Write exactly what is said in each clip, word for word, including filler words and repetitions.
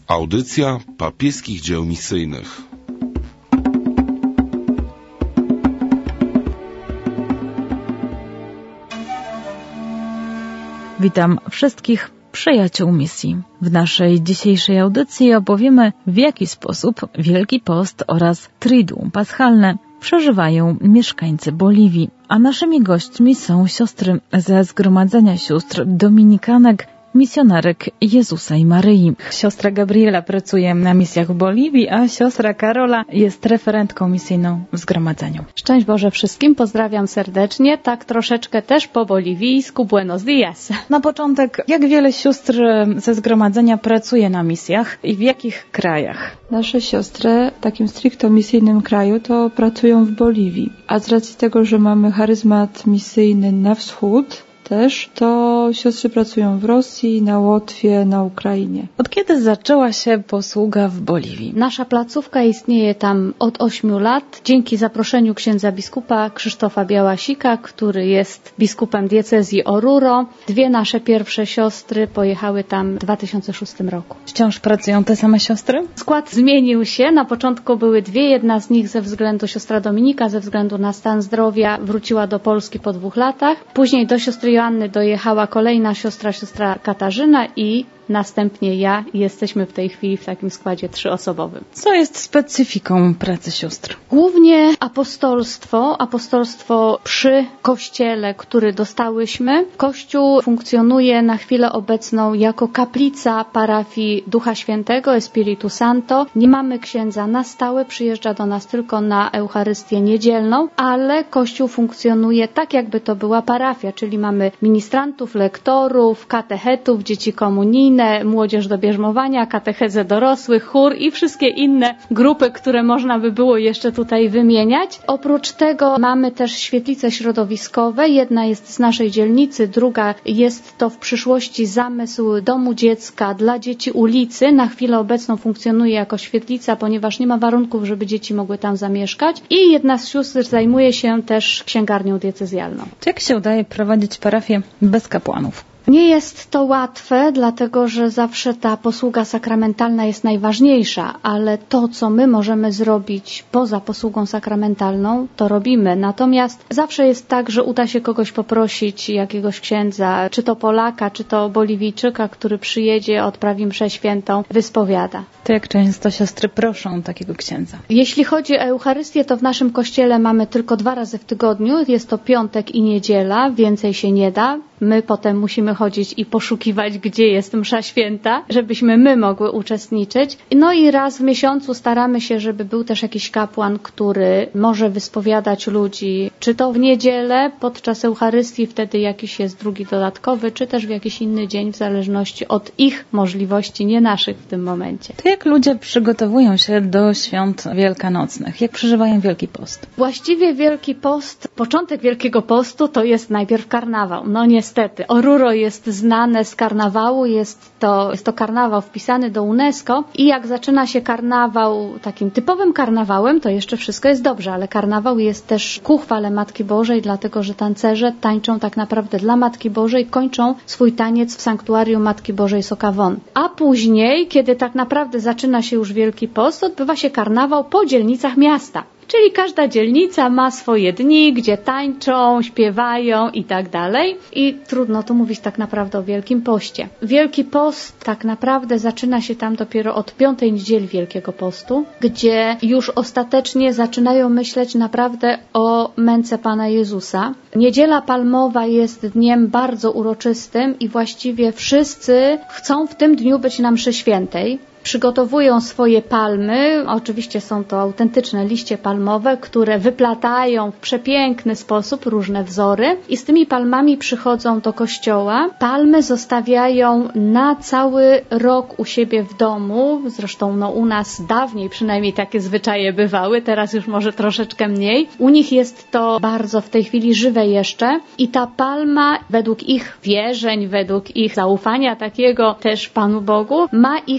Audycja papieskich dzieł misyjnych. Witam wszystkich przyjaciół misji. W naszej dzisiejszej audycji opowiemy, w jaki sposób Wielki Post oraz Triduum Paschalne przeżywają mieszkańcy Boliwii. A naszymi gośćmi są siostry ze Zgromadzenia Sióstr Dominikanek, misjonarek Jezusa i Maryi. Siostra Gabriela pracuje na misjach w Boliwii, a siostra Karola jest referentką misyjną w Zgromadzeniu. Szczęść Boże wszystkim, pozdrawiam serdecznie, tak troszeczkę też po boliwijsku, buenos dias. Na początek, jak wiele sióstr ze Zgromadzenia pracuje na misjach i w jakich krajach? Nasze siostry w takim stricto misyjnym kraju to pracują w Boliwii, a z racji tego, że mamy charyzmat misyjny na wschód, też, to siostry pracują w Rosji, na Łotwie, na Ukrainie. Od kiedy zaczęła się posługa w Boliwii? Nasza placówka istnieje tam od ośmiu lat dzięki zaproszeniu księdza biskupa Krzysztofa Białasika, który jest biskupem diecezji Oruro. Dwie nasze pierwsze siostry pojechały tam w dwa tysiące szóstym roku. Wciąż pracują te same siostry? Skład zmienił się. Na początku były dwie. Jedna z nich ze względu, siostra Dominika, ze względu na stan zdrowia wróciła do Polski po dwóch latach. Później do siostry Joanny dojechała kolejna siostra, siostra Katarzyna i następnie ja. Jesteśmy w tej chwili w takim składzie trzyosobowym. Co jest specyfiką pracy sióstr? Głównie apostolstwo, apostolstwo przy kościele, który dostałyśmy. Kościół funkcjonuje na chwilę obecną jako kaplica parafii Ducha Świętego, Espiritu Santo. Nie mamy księdza na stałe, przyjeżdża do nas tylko na Eucharystię niedzielną, ale Kościół funkcjonuje tak, jakby to była parafia, czyli mamy ministrantów, lektorów, katechetów, dzieci komunijne, młodzież do bierzmowania, katechezę dorosłych, chór i wszystkie inne grupy, które można by było jeszcze tutaj wymieniać. Oprócz tego mamy też świetlice środowiskowe. Jedna jest z naszej dzielnicy, druga jest to w przyszłości zamysł domu dziecka dla dzieci ulicy. Na chwilę obecną funkcjonuje jako świetlica, ponieważ nie ma warunków, żeby dzieci mogły tam zamieszkać. I jedna z sióstr zajmuje się też księgarnią diecezjalną. Jak się udaje prowadzić parafię bez kapłanów? Nie jest to łatwe, dlatego że zawsze ta posługa sakramentalna jest najważniejsza, ale to, co my możemy zrobić poza posługą sakramentalną, to robimy. Natomiast zawsze jest tak, że uda się kogoś poprosić, jakiegoś księdza, czy to Polaka, czy to Boliwijczyka, który przyjedzie, odprawi mszę świętą, wyspowiada. To jak często siostry proszą takiego księdza? Jeśli chodzi o Eucharystię, to w naszym kościele mamy tylko dwa razy w tygodniu. Jest to piątek i niedziela, więcej się nie da. My potem musimy chodzić i poszukiwać, gdzie jest msza święta, żebyśmy my mogły uczestniczyć. No i raz w miesiącu staramy się, żeby był też jakiś kapłan, który może wyspowiadać ludzi, czy to w niedzielę podczas Eucharystii, wtedy jakiś jest drugi dodatkowy, czy też w jakiś inny dzień, w zależności od ich możliwości, nie naszych w tym momencie. To jak ludzie przygotowują się do świąt wielkanocnych? Jak przeżywają Wielki Post? Właściwie Wielki Post, początek Wielkiego Postu to jest najpierw karnawał. No niestety. Niestety, Oruro jest znane z karnawału, jest to, jest to karnawał wpisany do UNESCO i jak zaczyna się karnawał takim typowym karnawałem, to jeszcze wszystko jest dobrze, ale karnawał jest też ku chwale Matki Bożej, dlatego że tancerze tańczą tak naprawdę dla Matki Bożej, kończą swój taniec w sanktuarium Matki Bożej Sokawon. A później, kiedy tak naprawdę zaczyna się już Wielki Post, odbywa się karnawał po dzielnicach miasta. Czyli każda dzielnica ma swoje dni, gdzie tańczą, śpiewają i tak dalej. I trudno tu mówić tak naprawdę o Wielkim Poście. Wielki Post tak naprawdę zaczyna się tam dopiero od piątej niedzieli Wielkiego Postu, gdzie już ostatecznie zaczynają myśleć naprawdę o męce Pana Jezusa. Niedziela Palmowa jest dniem bardzo uroczystym i właściwie wszyscy chcą w tym dniu być na mszy świętej. Przygotowują swoje palmy, oczywiście są to autentyczne liście palmowe, które wyplatają w przepiękny sposób różne wzory i z tymi palmami przychodzą do kościoła. Palmy zostawiają na cały rok u siebie w domu, zresztą no u nas dawniej przynajmniej takie zwyczaje bywały, teraz już może troszeczkę mniej. U nich jest to bardzo w tej chwili żywe jeszcze i ta palma według ich wierzeń, według ich zaufania takiego też Panu Bogu, ma ich też chronić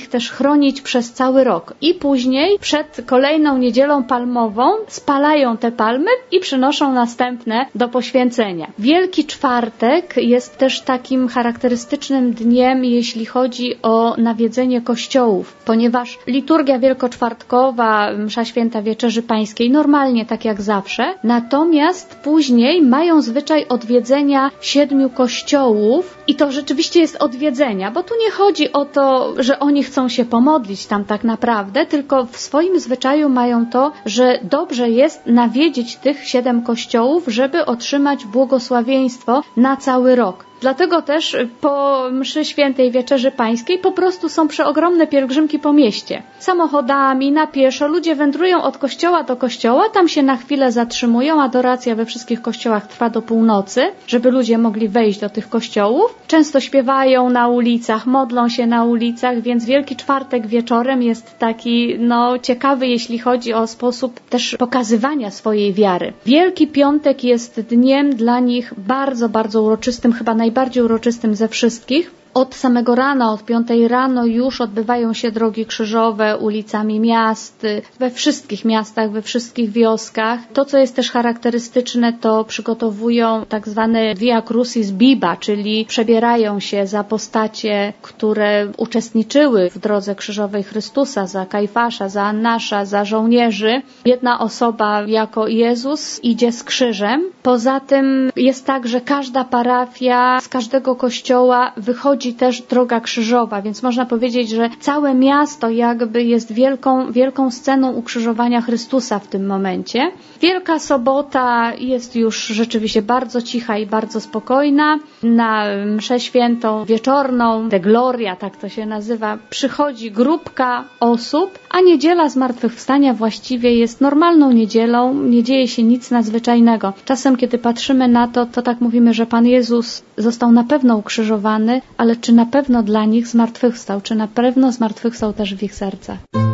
chronić przez cały rok. I później przed kolejną niedzielą palmową spalają te palmy i przynoszą następne do poświęcenia. Wielki Czwartek jest też takim charakterystycznym dniem, jeśli chodzi o nawiedzenie kościołów, ponieważ liturgia wielkoczwartkowa, msza święta Wieczerzy Pańskiej, normalnie tak jak zawsze, natomiast później mają zwyczaj odwiedzenia siedmiu kościołów i to rzeczywiście jest odwiedzenia, bo tu nie chodzi o to, że oni chcą się pomodlić tam tak naprawdę, tylko w swoim zwyczaju mają to, że dobrze jest nawiedzić tych siedem kościołów, żeby otrzymać błogosławieństwo na cały rok. Dlatego też po mszy świętej Wieczerzy Pańskiej po prostu są przeogromne pielgrzymki po mieście. Samochodami, na pieszo, ludzie wędrują od kościoła do kościoła, tam się na chwilę zatrzymują, adoracja we wszystkich kościołach trwa do północy, żeby ludzie mogli wejść do tych kościołów. Często śpiewają na ulicach, modlą się na ulicach, więc Wielki Czwartek wieczorem jest taki, no, ciekawy, jeśli chodzi o sposób też pokazywania swojej wiary. Wielki Piątek jest dniem dla nich bardzo, bardzo uroczystym, chyba najbardziej najbardziej uroczystym ze wszystkich. Od samego rana, od piątej rano już odbywają się drogi krzyżowe ulicami miast, we wszystkich miastach, we wszystkich wioskach. To, co jest też charakterystyczne, to przygotowują tak zwane Via Crucis Biba, czyli przebierają się za postacie, które uczestniczyły w drodze krzyżowej Chrystusa, za Kajfasza, za Annasza, za żołnierzy. Jedna osoba jako Jezus idzie z krzyżem. Poza tym jest tak, że każda parafia z każdego kościoła wychodzi też droga krzyżowa, więc można powiedzieć, że całe miasto jakby jest wielką, wielką sceną ukrzyżowania Chrystusa w tym momencie. Wielka Sobota jest już rzeczywiście bardzo cicha i bardzo spokojna. Na mszę świętą wieczorną, de Gloria, tak to się nazywa, przychodzi grupka osób, a niedziela Zmartwychwstania właściwie jest normalną niedzielą, nie dzieje się nic nadzwyczajnego. Czasem, kiedy patrzymy na to, to tak mówimy, że Pan Jezus został na pewno ukrzyżowany, ale czy na pewno dla nich zmartwychwstał, czy na pewno zmartwychwstał też w ich sercach.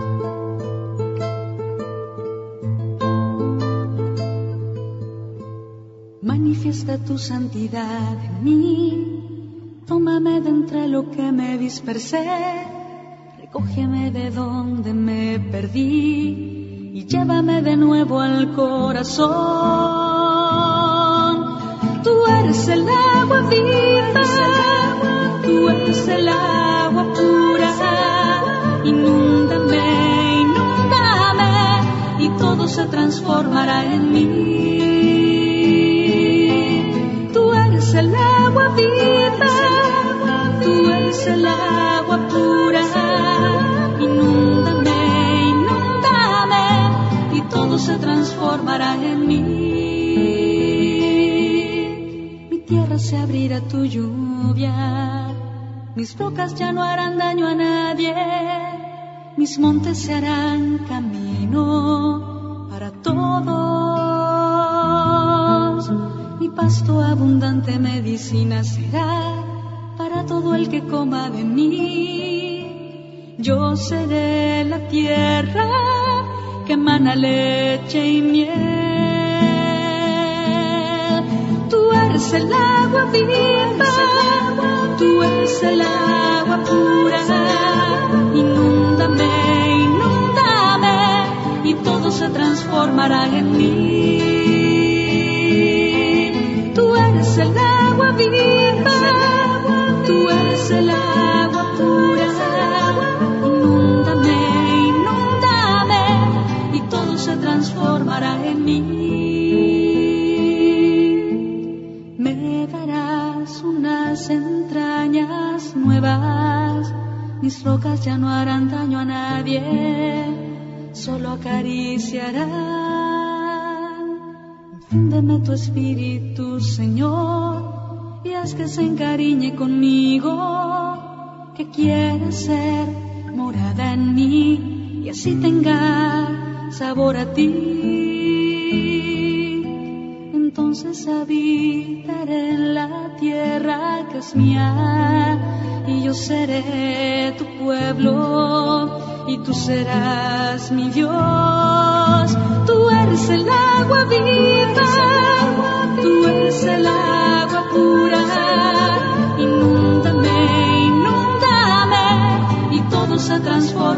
Manifiesta tu santidad en mí, tómame de entre lo que me dispersé, recógeme de donde me perdí y llévame de nuevo al corazón. Tú eres el agua viva, tú eres el agua pura, inúndame, inúndame y todo se transformará en mí. Tú eres el agua viva, tú eres el agua pura, inúndame, inúndame y todo se transformará en mí. Mi tierra se abrirá a tu lluvia, mis rocas ya no harán daño a nadie, mis montes se harán camino para todos. Mi pasto abundante medicina será para todo el que coma de mí. Yo seré la tierra que emana leche y miel. Tú eres el agua viva, tú eres el agua pura, inúndame, inúndame y todo se transformará en mí. Tú eres el agua viva, tú eres el agua pura, inúndame, inúndame y todo se transformará en mí. Me darás unas entrañas nuevas, mis rocas ya no harán daño a nadie, solo acariciarán. Infúndeme tu espíritu, Señor, y haz que se encariñe conmigo, que quiere ser morada en mí y así tenga sabor a ti. Entonces habitaré en la tierra que es mía y yo seré tu pueblo y tú serás mi Dios. Tú eres el agua viva, tú eres el agua pura, inúndame, inúndame y todo se transforma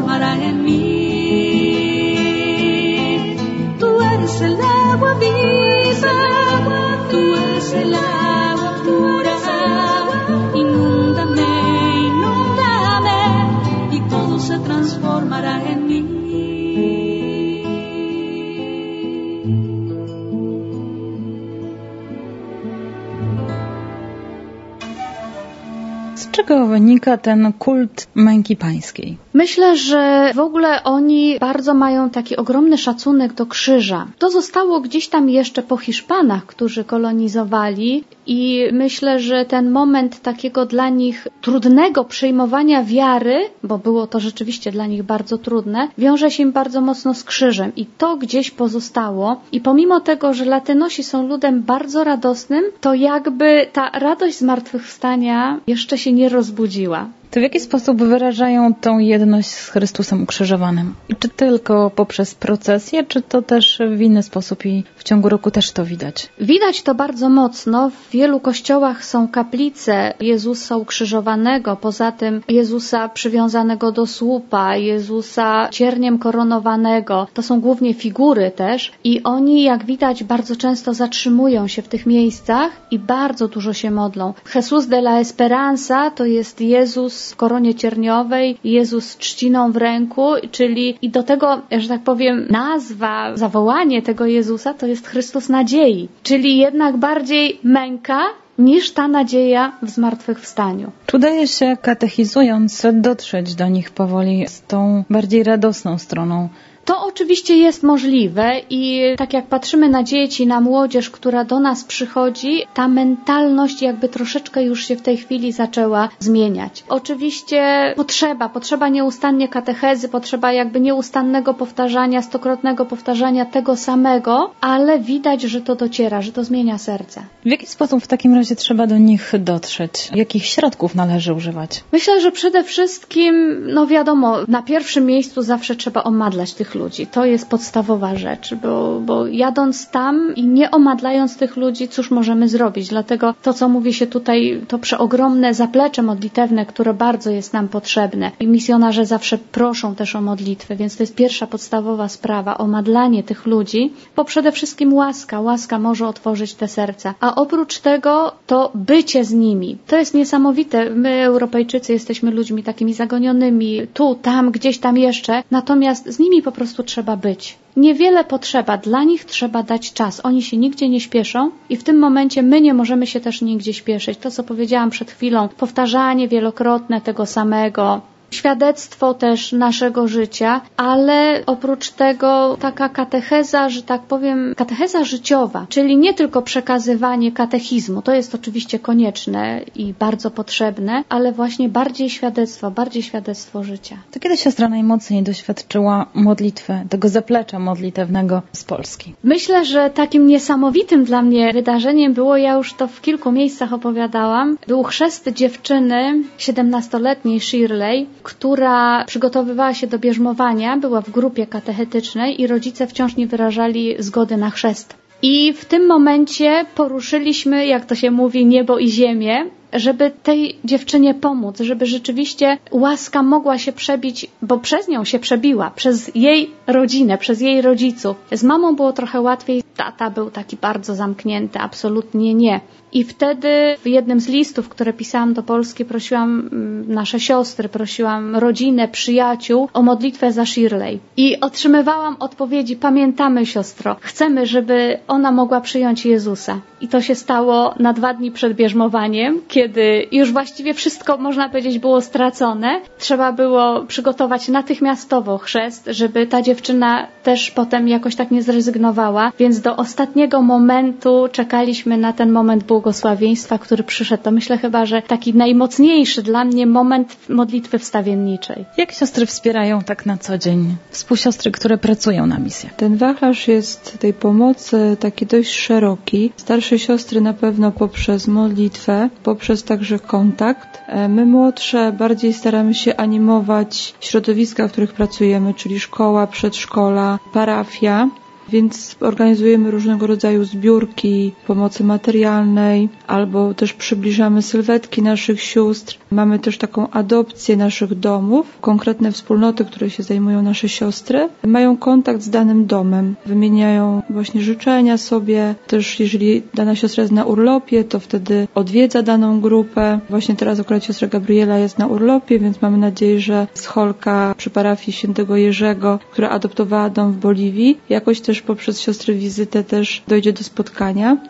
Z czego wynika ten kult męki pańskiej? Myślę, że w ogóle oni bardzo mają taki ogromny szacunek do krzyża. To zostało gdzieś tam jeszcze po Hiszpanach, którzy kolonizowali i myślę, że ten moment takiego dla nich trudnego przyjmowania wiary, bo było to rzeczywiście dla nich bardzo trudne, wiąże się im bardzo mocno z krzyżem i to gdzieś pozostało. I pomimo tego, że Latynosi są ludem bardzo radosnym, to jakby ta radość zmartwychwstania jeszcze się nie rozbudziła. To w jaki sposób wyrażają tą jedność z Chrystusem ukrzyżowanym? I czy tylko poprzez procesję, czy to też w inny sposób i w ciągu roku też to widać? Widać to bardzo mocno. W wielu kościołach są kaplice Jezusa ukrzyżowanego, poza tym Jezusa przywiązanego do słupa, Jezusa cierniem koronowanego. To są głównie figury też i oni, jak widać, bardzo często zatrzymują się w tych miejscach i bardzo dużo się modlą. Jesus de la Esperanza to jest Jezus w koronie cierniowej, Jezus z trzciną w ręku, czyli i do tego, że tak powiem, nazwa, zawołanie tego Jezusa to jest Chrystus nadziei, czyli jednak bardziej męka niż ta nadzieja w zmartwychwstaniu. Czy udaje się, katechizując, dotrzeć do nich powoli z tą bardziej radosną stroną? To oczywiście jest możliwe i tak jak patrzymy na dzieci, na młodzież, która do nas przychodzi, ta mentalność jakby troszeczkę już się w tej chwili zaczęła zmieniać. Oczywiście potrzeba, potrzeba nieustannie katechezy, potrzeba jakby nieustannego powtarzania, stokrotnego powtarzania tego samego, ale widać, że to dociera, że to zmienia serce. W jaki sposób w takim razie trzeba do nich dotrzeć? Jakich środków należy używać? Myślę, że przede wszystkim, no wiadomo, na pierwszym miejscu zawsze trzeba omadlać tych ludzi. To jest podstawowa rzecz, bo, bo jadąc tam i nie omadlając tych ludzi, cóż możemy zrobić? Dlatego to, co mówi się tutaj, to przeogromne zaplecze modlitewne, które bardzo jest nam potrzebne. I misjonarze zawsze proszą też o modlitwę, więc to jest pierwsza podstawowa sprawa, omadlanie tych ludzi, bo przede wszystkim łaska. Łaska może otworzyć te serca. A oprócz tego to bycie z nimi. To jest niesamowite. My, Europejczycy, jesteśmy ludźmi takimi zagonionymi, tu, tam, gdzieś tam jeszcze, natomiast z nimi po prostu trzeba być. Niewiele potrzeba, dla nich trzeba dać czas. Oni się nigdzie nie śpieszą i w tym momencie my nie możemy się też nigdzie śpieszyć. To, co powiedziałam przed chwilą, powtarzanie wielokrotne tego samego, świadectwo też naszego życia, ale oprócz tego taka katecheza, że tak powiem, katecheza życiowa, czyli nie tylko przekazywanie katechizmu, to jest oczywiście konieczne i bardzo potrzebne, ale właśnie bardziej świadectwo, bardziej świadectwo życia. To kiedy siostra najmocniej doświadczyła modlitwy, tego zaplecza modlitewnego z Polski? Myślę, że takim niesamowitym dla mnie wydarzeniem było, ja już to w kilku miejscach opowiadałam, był chrzest dziewczyny siedemnastoletniej Shirley, która przygotowywała się do bierzmowania, była w grupie katechetycznej i rodzice wciąż nie wyrażali zgody na chrzest. I w tym momencie poruszyliśmy, jak to się mówi, niebo i ziemię, żeby tej dziewczynie pomóc, żeby rzeczywiście łaska mogła się przebić, bo przez nią się przebiła, przez jej rodzinę, przez jej rodziców. Z mamą było trochę łatwiej, tata był taki bardzo zamknięty, absolutnie nie. I wtedy w jednym z listów, które pisałam do Polski, prosiłam nasze siostry, prosiłam rodzinę, przyjaciół o modlitwę za Shirley. I otrzymywałam odpowiedzi, pamiętamy siostro, chcemy, żeby ona mogła przyjąć Jezusa. I to się stało na dwa dni przed bierzmowaniem, kiedy już właściwie wszystko, można powiedzieć, było stracone. Trzeba było przygotować natychmiastowo chrzest, żeby ta dziewczyna też potem jakoś tak nie zrezygnowała. Więc do ostatniego momentu czekaliśmy na ten moment błogosławieństwa, który przyszedł. To myślę chyba, że taki najmocniejszy dla mnie moment modlitwy wstawienniczej. Jak siostry wspierają tak na co dzień współsiostry, które pracują na misjach? Ten wachlarz jest tej pomocy taki dość szeroki. Starsze siostry na pewno poprzez modlitwę, poprzez także kontakt. My młodsze bardziej staramy się animować środowiska, w których pracujemy, czyli szkoła, przedszkola, parafia. Więc organizujemy różnego rodzaju zbiórki pomocy materialnej, albo też przybliżamy sylwetki naszych sióstr. Mamy też taką adopcję naszych domów. Konkretne wspólnoty, które się zajmują nasze siostry, mają kontakt z danym domem. Wymieniają właśnie życzenia sobie. Też jeżeli dana siostra jest na urlopie, to wtedy odwiedza daną grupę. Właśnie teraz akurat siostra Gabriela jest na urlopie, więc mamy nadzieję, że scholka przy parafii Świętego Jerzego, która adoptowała dom w Boliwii, jakoś też poprzez siostry wizytę też dojdzie do spotkania.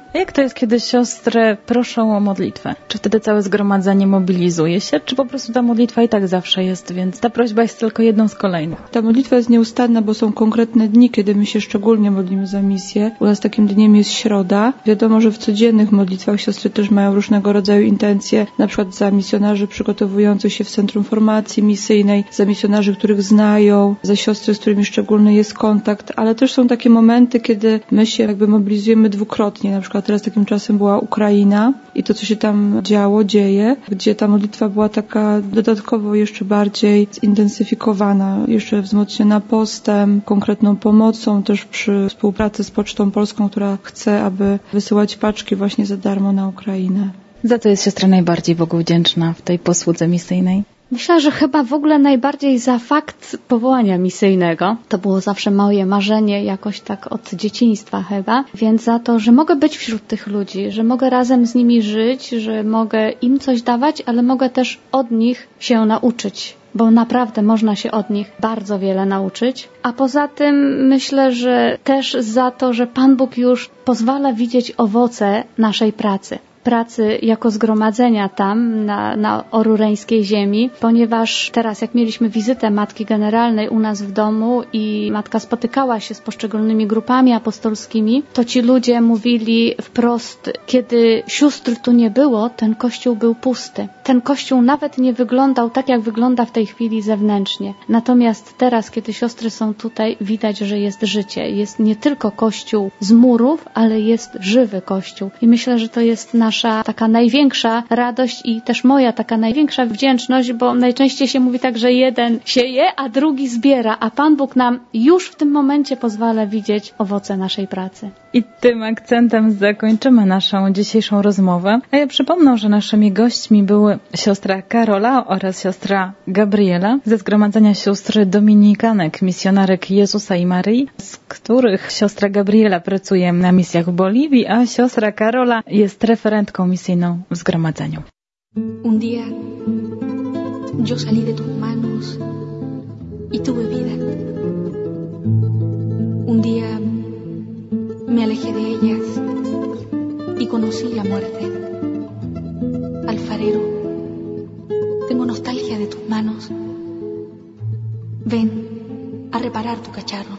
A jak to jest, kiedy siostry proszą o modlitwę? Czy wtedy całe zgromadzenie mobilizuje się, czy po prostu ta modlitwa i tak zawsze jest, więc ta prośba jest tylko jedną z kolejnych? Ta modlitwa jest nieustanna, bo są konkretne dni, kiedy my się szczególnie modlimy za misję. U nas takim dniem jest środa. Wiadomo, że w codziennych modlitwach siostry też mają różnego rodzaju intencje, na przykład za misjonarzy przygotowujących się w Centrum Formacji Misyjnej, za misjonarzy, których znają, za siostry, z którymi szczególny jest kontakt, ale też są takie momenty, kiedy my się jakby mobilizujemy dwukrotnie. Na przykład teraz takim czasem była Ukraina i to, co się tam działo, dzieje, gdzie ta modlitwa była taka dodatkowo jeszcze bardziej zintensyfikowana, jeszcze wzmocniona postem, konkretną pomocą, też przy współpracy z Pocztą Polską, która chce, aby wysyłać paczki właśnie za darmo na Ukrainę. Za co jest siostra najbardziej Bogu wdzięczna w tej posłudze misyjnej? Myślę, że chyba w ogóle najbardziej za fakt powołania misyjnego. To było zawsze moje marzenie, jakoś tak od dzieciństwa chyba. Więc za to, że mogę być wśród tych ludzi, że mogę razem z nimi żyć, że mogę im coś dawać, ale mogę też od nich się nauczyć. Bo naprawdę można się od nich bardzo wiele nauczyć. A poza tym myślę, że też za to, że Pan Bóg już pozwala widzieć owoce naszej pracy. pracy jako zgromadzenia tam na, na orureńskiej ziemi, ponieważ teraz jak mieliśmy wizytę Matki Generalnej u nas w domu i Matka spotykała się z poszczególnymi grupami apostolskimi, to ci ludzie mówili wprost, kiedy sióstr tu nie było, ten kościół był pusty. Ten kościół nawet nie wyglądał tak, jak wygląda w tej chwili zewnętrznie. Natomiast teraz, kiedy siostry są tutaj, widać, że jest życie. Jest nie tylko kościół z murów, ale jest żywy kościół. I myślę, że to jest nasz Nasza taka największa radość i też moja taka największa wdzięczność, bo najczęściej się mówi tak, że jeden sieje, a drugi zbiera, a Pan Bóg nam już w tym momencie pozwala widzieć owoce naszej pracy. I tym akcentem zakończymy naszą dzisiejszą rozmowę. A ja przypomnę, że naszymi gośćmi były siostra Karola oraz siostra Gabriela ze Zgromadzenia Sióstr Dominikanek, misjonarek Jezusa i Maryi, z których siostra Gabriela pracuje na misjach w Boliwii, a siostra Karola jest referentką misyjną w zgromadzeniu. Un día yo salí de tus manos y tuve vida. Un día me alejé de ellas y conocí la muerte. Alfarero, tengo nostalgia de tus manos. Ven a reparar tu cacharro.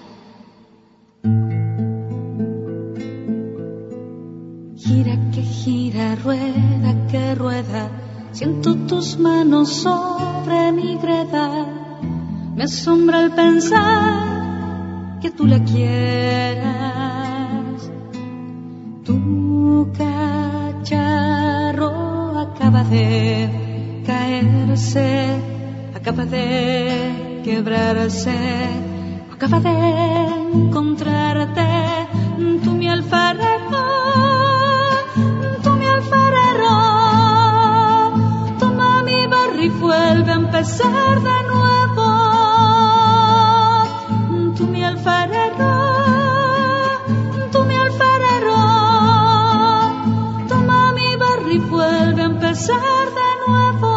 Gira que gira, rueda que rueda, siento tus manos sobre mi greda. Me asombra el pensar que tú la quieras. Tu cacharro acaba de caerse, acaba de quebrarse, acaba de encontrarte. Tú mi alfarero, tú mi alfarero, toma mi barro y vuelve a empezar de nuevo. Tú mi alfarero, tú mi alfarero, toma mi barro y vuelve a empezar de nuevo.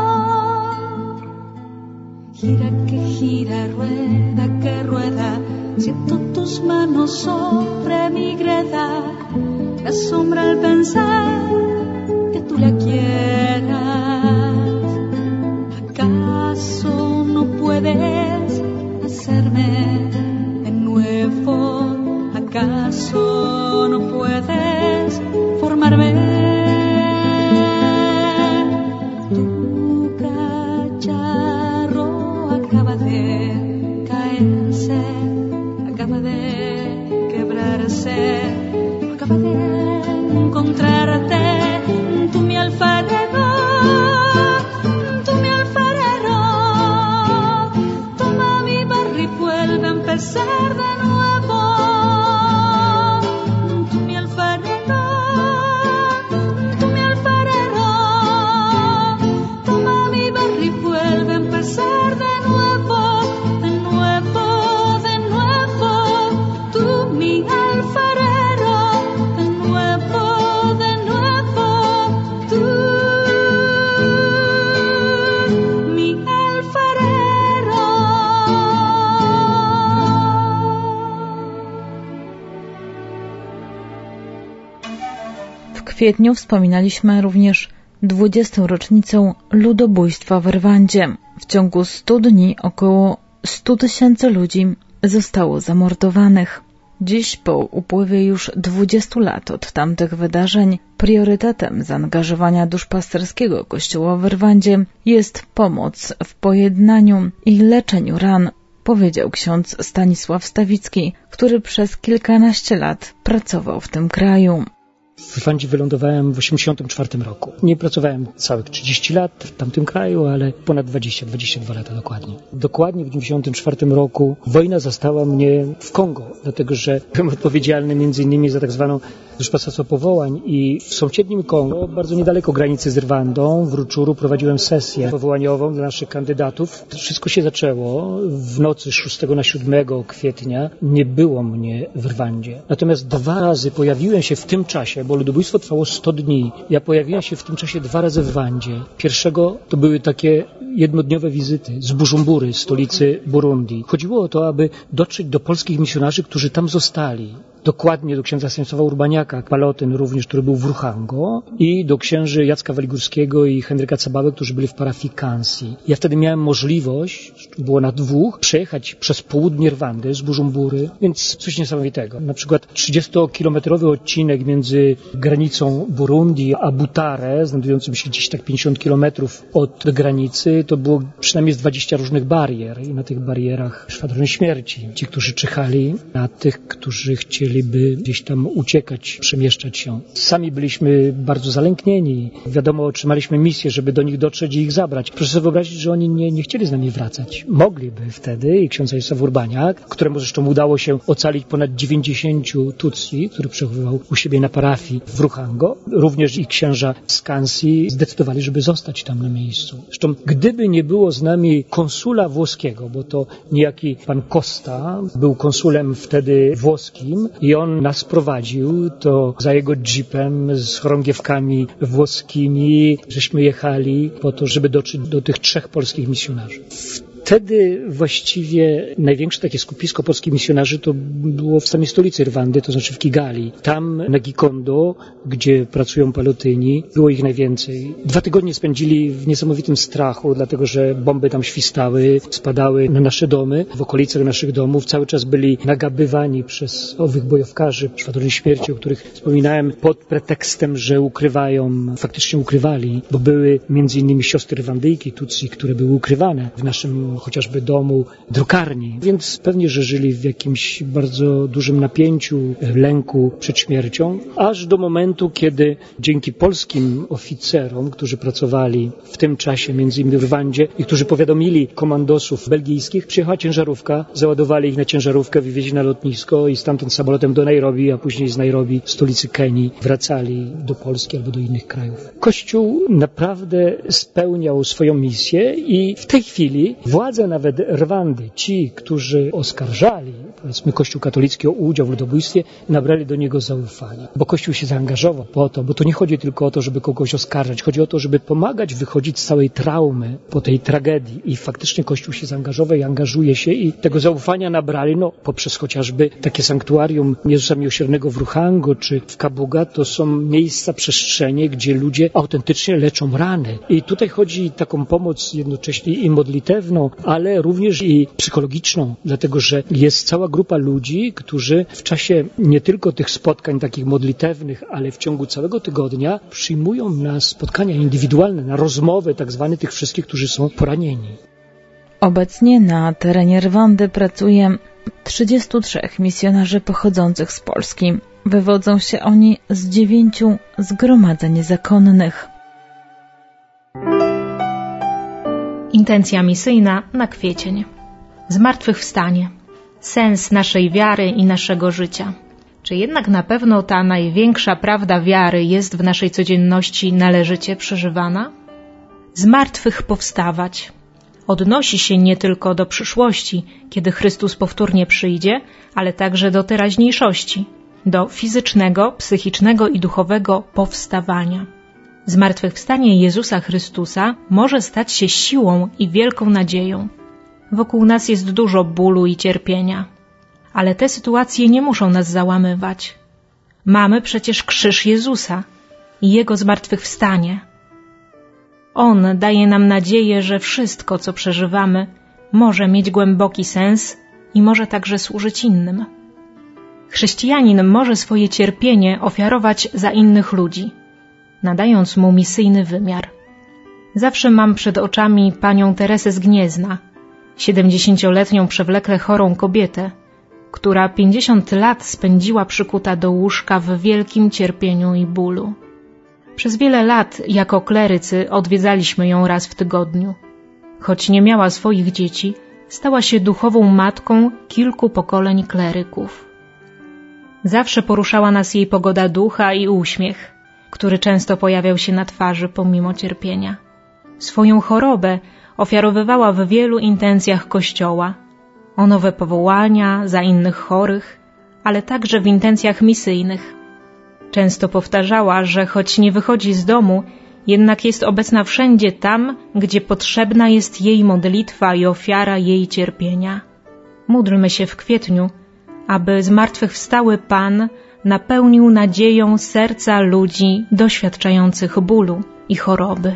Gira que gira, rueda que rueda, siento tus manos sobre mi greda. Me asombra el pensar que tú la quieras. ¿Acaso no puedes hacerme de nuevo? ¿Acaso no puedes formarme? Tu cacharro acaba de caerse, acaba de quebrarse, acaba de encontrarte. kwietniu wspominaliśmy również dwudziestą rocznicę ludobójstwa w Rwandzie. W ciągu stu dni około stu tysięcy ludzi zostało zamordowanych. Dziś, po upływie już dwudziestu lat od tamtych wydarzeń, priorytetem zaangażowania duszpasterskiego Kościoła w Rwandzie jest pomoc w pojednaniu i leczeniu ran, powiedział ksiądz Stanisław Stawicki, który przez kilkanaście lat pracował w tym kraju. W Rwandzie wylądowałem w osiemdziesiątym czwartym roku. Nie pracowałem całych trzydzieści lat w tamtym kraju, ale ponad dwadzieścia, dwadzieścia dwa lata dokładnie. Dokładnie w dziewięćdziesiątym czwartym roku wojna zastała mnie w Kongo, dlatego że byłem odpowiedzialny między innymi za tak zwaną duszpasterstwo powołań i w sąsiednim Kongo, bardzo niedaleko granicy z Rwandą, w Ruczuru prowadziłem sesję powołaniową dla naszych kandydatów. To wszystko się zaczęło w nocy szóstego na siódmego kwietnia. Nie było mnie w Rwandzie. Natomiast dwa razy pojawiłem się w tym czasie, bo ludobójstwo trwało sto dni. Ja pojawiłem się w tym czasie dwa razy w Rwandzie. Pierwszego to były takie jednodniowe wizyty z Bujumbury, stolicy Burundi. Chodziło o to, aby dotrzeć do polskich misjonarzy, którzy tam zostali. Dokładnie do księdza Stanisława Urbaniaka, Palotyn również, który był w Ruchango, i do księży Jacka Waligórskiego i Henryka Cabały, którzy byli w parafii Kansi. Ja wtedy miałem możliwość, było na dwóch, przejechać przez południe Rwandy z Bujumbury, więc coś niesamowitego. Na przykład trzydziestokilometrowy odcinek między granicą Burundi a Butare, znajdującym się gdzieś tak pięćdziesiąt kilometrów od granicy, to było przynajmniej dwadzieścia różnych barier i na tych barierach szwadrony śmierci. Ci, którzy czyhali na tych, którzy chcieli by gdzieś tam uciekać, przemieszczać się. Sami byliśmy bardzo zalęknieni. Wiadomo, otrzymaliśmy misję, żeby do nich dotrzeć i ich zabrać. Proszę sobie wyobrazić, że oni nie, nie chcieli z nami wracać. Mogliby wtedy i ksiądz Stanisław Urbaniak, któremu zresztą udało się ocalić ponad dziewięćdziesięciu Tutsi, który przechowywał u siebie na parafii w Ruchango. Również i księża z Kansi zdecydowali, żeby zostać tam na miejscu. Zresztą gdyby nie było z nami konsula włoskiego, bo to niejaki pan Costa był konsulem wtedy włoskim, i on nas prowadził, to za jego jeepem z chorągiewkami włoskimi żeśmy jechali po to, żeby dotrzeć do tych trzech polskich misjonarzy. Wtedy właściwie największe takie skupisko polskich misjonarzy to było w samej stolicy Rwandy, to znaczy w Kigali. Tam na Gikondo, gdzie pracują Palotyni, było ich najwięcej. Dwa tygodnie spędzili w niesamowitym strachu, dlatego że bomby tam świstały, spadały na nasze domy, w okolicach naszych domów. Cały czas byli nagabywani przez owych bojowkarzy szwadrony śmierci, o których wspominałem, pod pretekstem, że ukrywają, faktycznie ukrywali, bo były między innymi siostry Rwandyjki, Tutsi, które były ukrywane w naszym chociażby domu, drukarni. Więc pewnie, że żyli w jakimś bardzo dużym napięciu, lęku przed śmiercią, aż do momentu, kiedy dzięki polskim oficerom, którzy pracowali w tym czasie między innymi w Rwandzie i którzy powiadomili komandosów belgijskich, przyjechała ciężarówka, załadowali ich na ciężarówkę, wywieźli na lotnisko i stamtąd samolotem do Nairobi, a później z Nairobi, stolicy Kenii, wracali do Polski albo do innych krajów. Kościół naprawdę spełniał swoją misję i w tej chwili władze nawet Rwandy, ci, którzy oskarżali, powiedzmy, Kościół katolicki o udział w ludobójstwie, nabrali do niego zaufania. Bo Kościół się zaangażował po to, bo to nie chodzi tylko o to, żeby kogoś oskarżać, chodzi o to, żeby pomagać wychodzić z całej traumy po tej tragedii. I faktycznie Kościół się zaangażował i angażuje się i tego zaufania nabrali, no, poprzez chociażby takie sanktuarium Jezusa Miłosiernego w Ruchango czy w Kabuga, to są miejsca, przestrzenie, gdzie ludzie autentycznie leczą rany. I tutaj chodzi o taką pomoc jednocześnie i modlitewną, ale również i psychologiczną, dlatego że jest cała grupa ludzi, którzy w czasie nie tylko tych spotkań takich modlitewnych, ale w ciągu całego tygodnia przyjmują na spotkania indywidualne, na rozmowy tak zwane tych wszystkich, którzy są poranieni. Obecnie na terenie Rwandy pracuje trzydziestu trzech misjonarzy pochodzących z Polski. Wywodzą się oni z dziewięciu zgromadzeń zakonnych. Intencja misyjna na kwiecień. Zmartwychwstanie. Sens naszej wiary i naszego życia. Czy jednak na pewno ta największa prawda wiary jest w naszej codzienności należycie przeżywana? Z martwych powstawać. Odnosi się nie tylko do przyszłości, kiedy Chrystus powtórnie przyjdzie, ale także do teraźniejszości, do fizycznego, psychicznego i duchowego powstawania. Zmartwychwstanie Jezusa Chrystusa może stać się siłą i wielką nadzieją. Wokół nas jest dużo bólu i cierpienia, ale te sytuacje nie muszą nas załamywać. Mamy przecież krzyż Jezusa i Jego zmartwychwstanie. On daje nam nadzieję, że wszystko, co przeżywamy, może mieć głęboki sens i może także służyć innym. Chrześcijanin może swoje cierpienie ofiarować za innych ludzi, nadając mu misyjny wymiar. Zawsze mam przed oczami panią Teresę z Gniezna, siedemdziesięcioletnią przewlekle chorą kobietę, która pięćdziesiąt lat spędziła przykuta do łóżka w wielkim cierpieniu i bólu. Przez wiele lat jako klerycy odwiedzaliśmy ją raz w tygodniu. Choć nie miała swoich dzieci, stała się duchową matką kilku pokoleń kleryków. Zawsze poruszała nas jej pogoda ducha i uśmiech, który często pojawiał się na twarzy pomimo cierpienia. Swoją chorobę ofiarowywała w wielu intencjach Kościoła, o nowe powołania, za innych chorych, ale także w intencjach misyjnych. Często powtarzała, że choć nie wychodzi z domu, jednak jest obecna wszędzie tam, gdzie potrzebna jest jej modlitwa i ofiara jej cierpienia. Módlmy się w kwietniu, aby zmartwychwstały Pan napełnił nadzieją serca ludzi doświadczających bólu i choroby.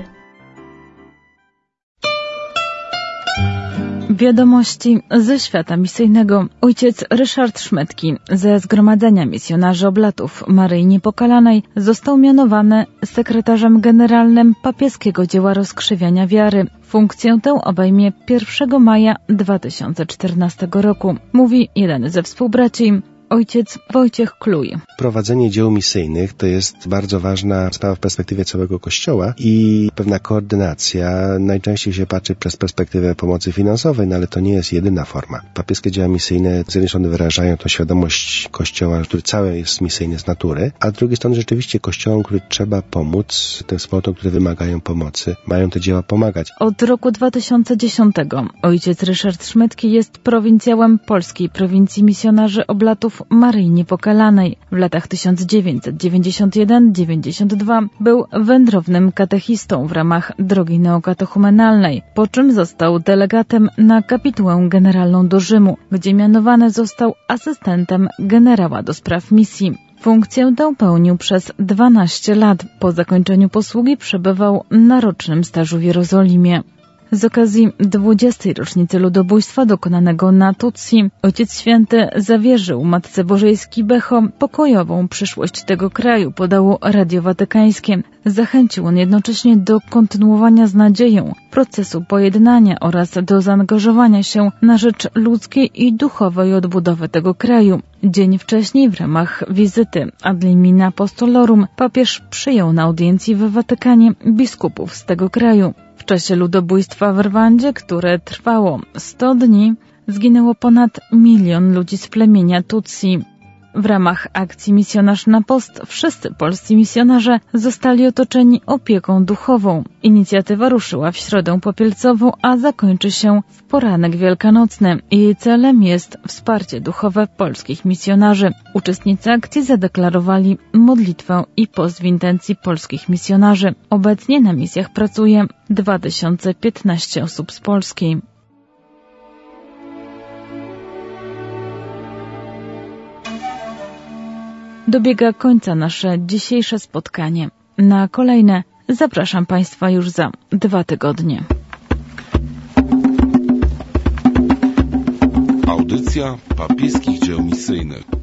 Wiadomości ze świata misyjnego. Ojciec Ryszard Szmetki ze Zgromadzenia Misjonarzy Oblatów Maryi Niepokalanej został mianowany sekretarzem generalnym papieskiego dzieła rozkrzywiania wiary. Funkcję tę obejmie pierwszego maja dwa tysiące czternastego roku, mówi jeden ze współbraci, ojciec Wojciech Kluj. Prowadzenie dzieł misyjnych to jest bardzo ważna sprawa w perspektywie całego Kościoła i pewna koordynacja. Najczęściej się patrzy przez perspektywę pomocy finansowej, no ale to nie jest jedyna forma. Papieskie dzieła misyjne z jednej strony wyrażają tą świadomość Kościoła, który cały jest misyjny z natury, a z drugiej strony rzeczywiście Kościołom, który trzeba pomóc, tym wspólnotom, które wymagają pomocy, mają te dzieła pomagać. Od roku dwa tysiące dziesiątego ojciec Ryszard Szmetki jest prowincjałem Polskiej Prowincji Misjonarzy Oblatów Maryi Niepokalanej. W latach tysiąc dziewięćset dziewięćdziesiąt jeden do dziewięćdziesiąt dwa był wędrownym katechistą w ramach drogi neokatechumenalnej, po czym został delegatem na kapitułę generalną do Rzymu, gdzie mianowany został asystentem generała do spraw misji. Funkcję tę pełnił przez dwanaście lat. Po zakończeniu posługi przebywał na rocznym stażu w Jerozolimie. Z okazji dwudziestej rocznicy ludobójstwa dokonanego na Tutsi, Ojciec Święty zawierzył Matce Bożej z Kibeho pokojową przyszłość tego kraju, podało Radio Watykańskie. Zachęcił on jednocześnie do kontynuowania z nadzieją procesu pojednania oraz do zaangażowania się na rzecz ludzkiej i duchowej odbudowy tego kraju. Dzień wcześniej w ramach wizyty Ad limina apostolorum papież przyjął na audiencji w Watykanie biskupów z tego kraju. W czasie ludobójstwa w Rwandzie, które trwało sto dni, zginęło ponad milion ludzi z plemienia Tutsi. W ramach akcji Misjonarz na Post wszyscy polscy misjonarze zostali otoczeni opieką duchową. Inicjatywa ruszyła w środę popielcową, a zakończy się w poranek wielkanocny. Jej celem jest wsparcie duchowe polskich misjonarzy. Uczestnicy akcji zadeklarowali modlitwę i post w intencji polskich misjonarzy. Obecnie na misjach pracuje dwa tysiące piętnaście osób z Polski. Dobiega końca nasze dzisiejsze spotkanie. Na kolejne zapraszam Państwa już za dwa tygodnie. Audycja papieskich dzieł misyjnych.